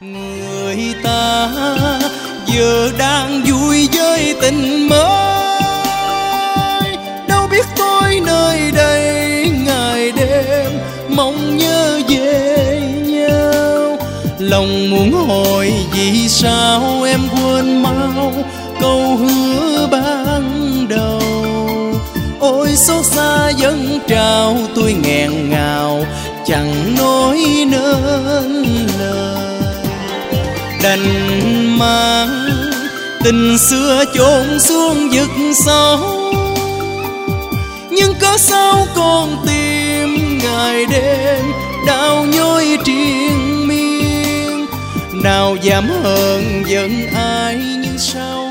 Người ta giờ đang vui với tình mới, đâu biết tôi nơi đây ngày đêm mong nhớ về nhau. Lòng muốn hỏi vì sao em quên mau câu hứa ban đầu. Ôi xót xa dâng trào tôi nghẹn ngào chẳng nói nên lời. Đành mang tình xưa chôn xuống vực sâu, nhưng cớ sao con tim ngày đêm đau nhói triền miên. Nào dám hờn giận ai nhưng sao